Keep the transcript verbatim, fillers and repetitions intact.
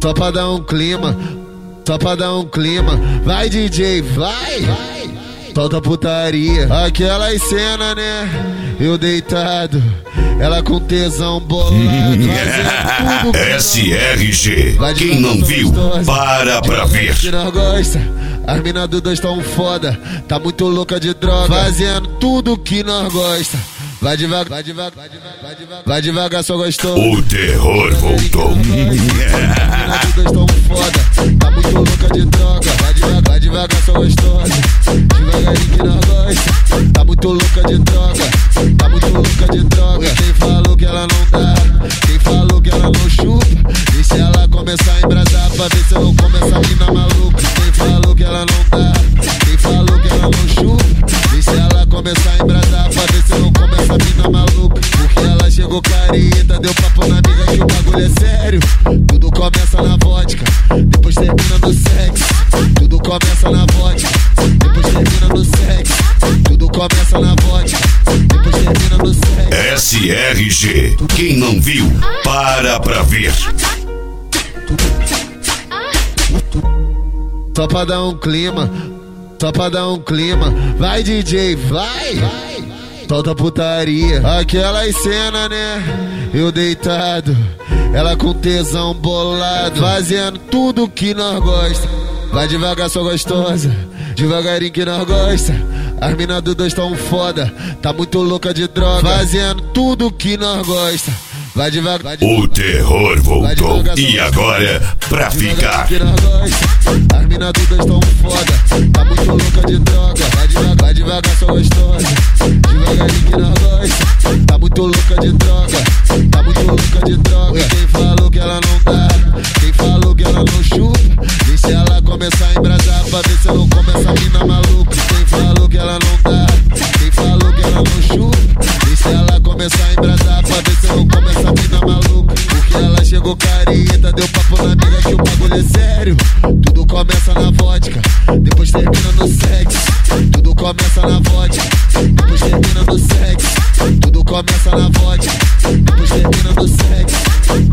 Só pra dar um clima, só pra dar um clima. Vai D J, vai, solta putaria. Aquelas cenas, né? Eu deitado, ela com tesão bolado, fazendo tudo. S R G, quem não viu, para pra ver. Que nós gosta, as mina do dois tão foda, tá muito louca de droga, fazendo tudo que nós gosta. Vai devagar, vai devagar, vai devagar, vai devagar, vai devagar, só gostou. O terror voltou. As mina do dois tão foda, tá muito louca de droga. Vai devagar, vai devagar, só gostosa. Devagarinho que nós gosta, tá muito louca de droga, tá muito louca de droga. Quem falou que ela não dá, quem falou que ela não chupa, e se ela começar a embrasar pra ver se eu não começo a mina maluca. Quem falou que ela não dá, quem falou que ela não chupa, e se ela começar a embrasar pra ver se eu não começo a mina maluca. Porque ela chegou careta, deu papo na amiga que o bagulho é sério. Tudo começa na vodka, depois termina no sexo. Tudo começa na vodka, depois termina no sexo. Tudo começa na vodka, depois termina no sexo. S R G, quem não viu, para pra ver. Só pra dar um clima, só pra dar um clima. Vai D J, vai, solta putaria. Aquelas cenas, né? Eu deitado, ela com tesão bolado, fazendo tudo que nós gosta. Vai devagar, só gostosa, devagarinho que nós gosta. As mina do dois tão foda, tá muito louca de droga, fazendo tudo que nós gosta. Vai devagar, vai devagar. O terror voltou e agora pra ficar. As mina do dois tão foda, tá muito louca de droga. Vai devagar, vai devagar, só gostosa. Devagarinho que nós gosta, tá muito louca de droga, tá muito louca de droga. Quem falou que ela não dá, quem falou que ela não chupa, e se ela começar a embrasar pra ver se eu não começo a mina maluca. Quem falou que ela não dá, quem falou que ela não chupa, e se ela começar a embrasar pra ver se eu não começo a mina maluca. Porque ela chegou careta, deu papo na amiga que o bagulho é sério. Tudo começa na vodka, depois termina no sexo. Tudo começa na vodka, depois termina no sexo. Tudo começa na vodka, depois termina no sexo.